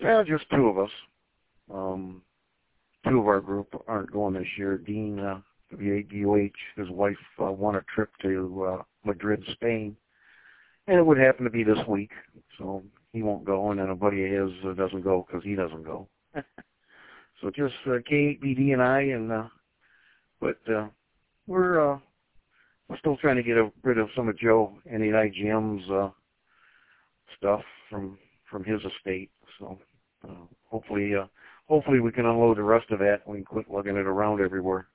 Yeah, just two of us. Two of our group aren't going this year. Dean, the DOH, his wife won a trip to Madrid, Spain, and it would happen to be this week, so he won't go, and then a buddy of his doesn't go because he doesn't go. So just K8BD and I, and but we're still trying to get rid of some of Joe and the IGM's stuff from his estate. So hopefully we can unload the rest of that and we can quit lugging it around everywhere.